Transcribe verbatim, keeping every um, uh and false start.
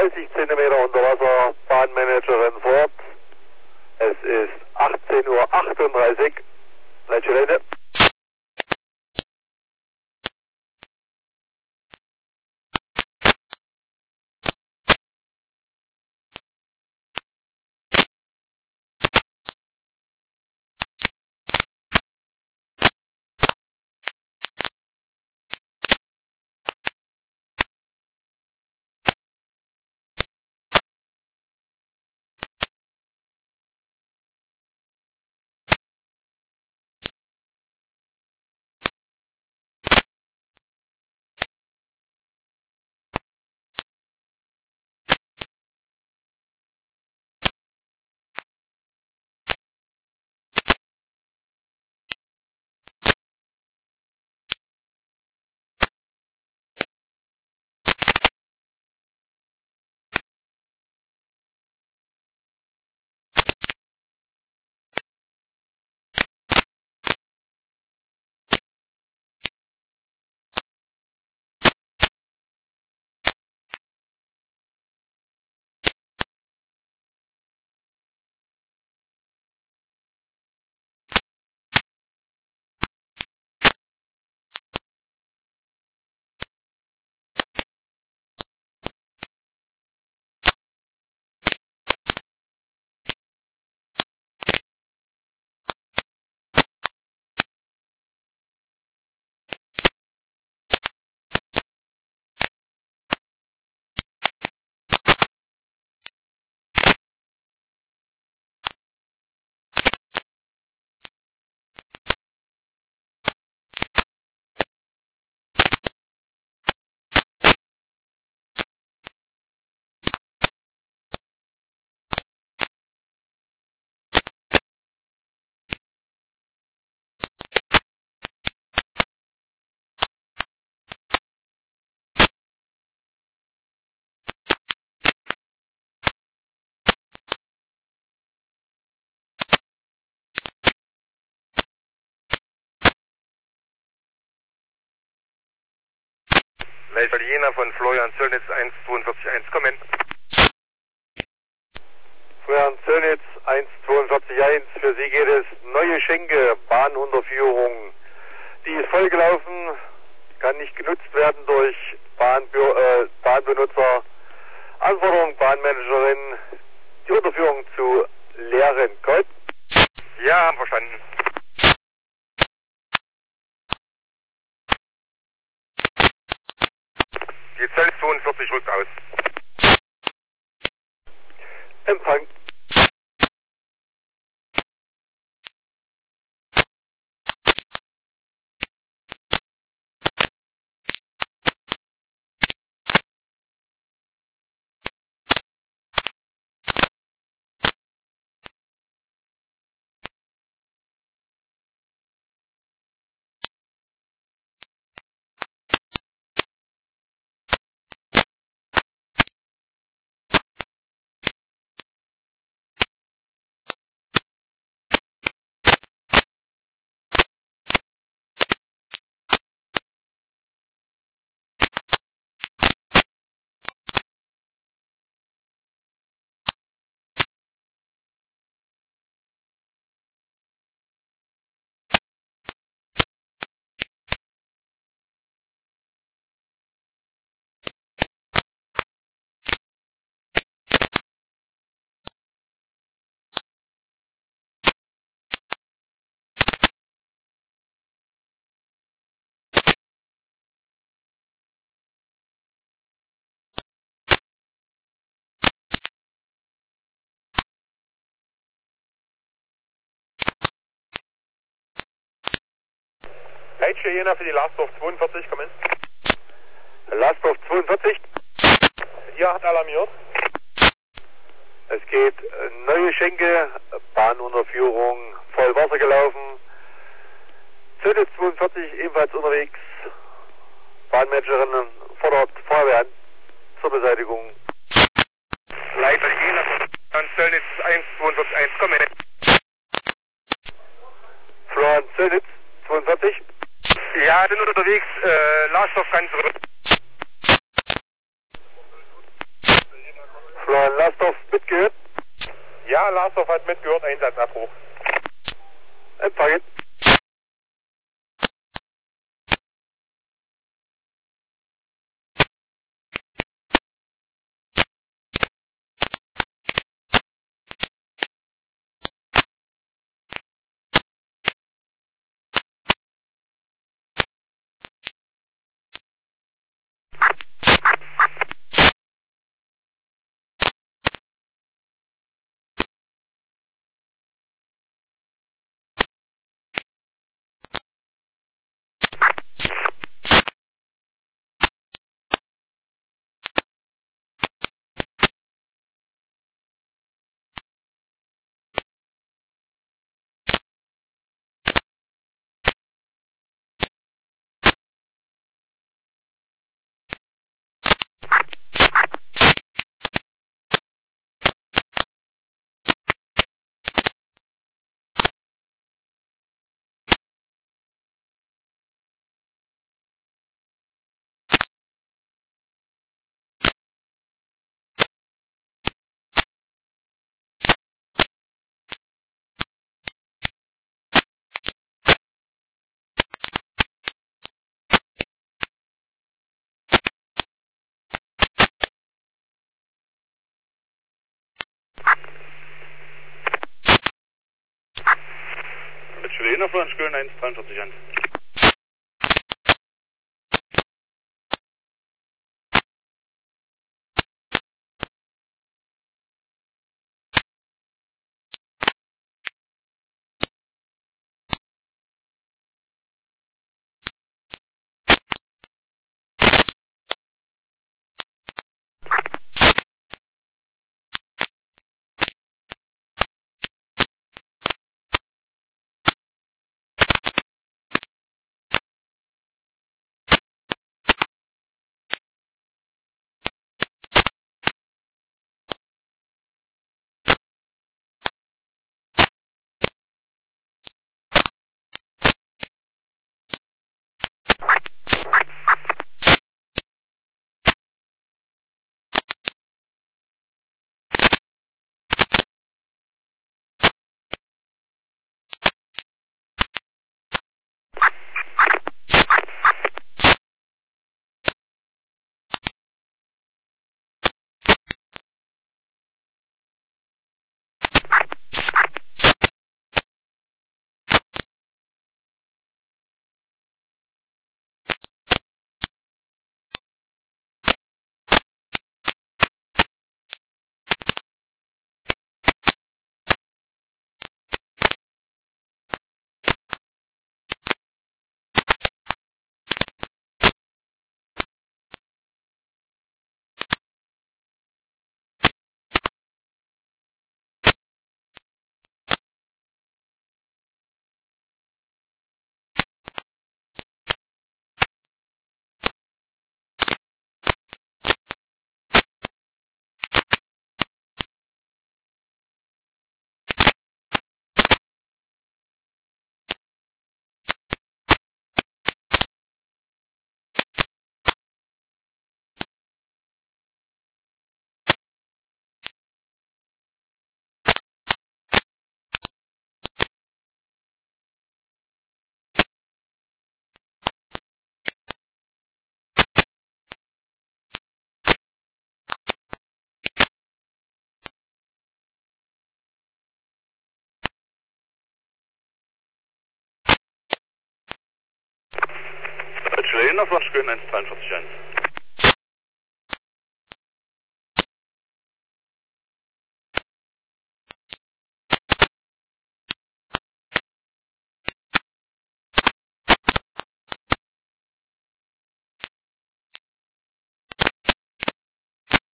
dreißig Zentimeter unter Wasser, Bahnmanagerin fort. Es ist achtzehn Uhr achtunddreißig. Leitche Leute. Leitstelle Jena von Florian Zöllnitz eins zweiundvierzig eins, kommen. Florian Zöllnitz eins zweiundvierzig eins, für Sie geht es Neue Schenke, Bahnunterführung. Die ist vollgelaufen, kann nicht genutzt werden durch Bahnbü äh, Bahnbenutzer. Anforderung, Bahnmanagerin, die Unterführung zu leeren Kreuz. Ja, haben verstanden. Die Zelle zweiundvierzig rückt aus. Empfang. Leitstelle Jena für die Lastdorf zweiundvierzig, kommen. Lastdorf zweiundvierzig. Hier hat alarmiert. Es geht Neue Schenke, Bahnunterführung, voll Wasser gelaufen. Zöllnitz zweiundvierzig ebenfalls unterwegs. Bahnmanagerin fordert Feuerwehr an zur Beseitigung. Leitstelle Jena von Zöllnitz eins zweiundvierzig eins, kommen. Florian Zöllnitz zweiundvierzig. Ja, sind unterwegs. Äh, Lastdorf kann zurück. Florian Lasdorf mitgehört? Ja, Lasdorf hat mitgehört, Einsatzabbruch. Empfangen. Mit Schweden von Köln eins dreiundvierzig eins. Mit Schweden von Köln eins dreiundvierzig eins.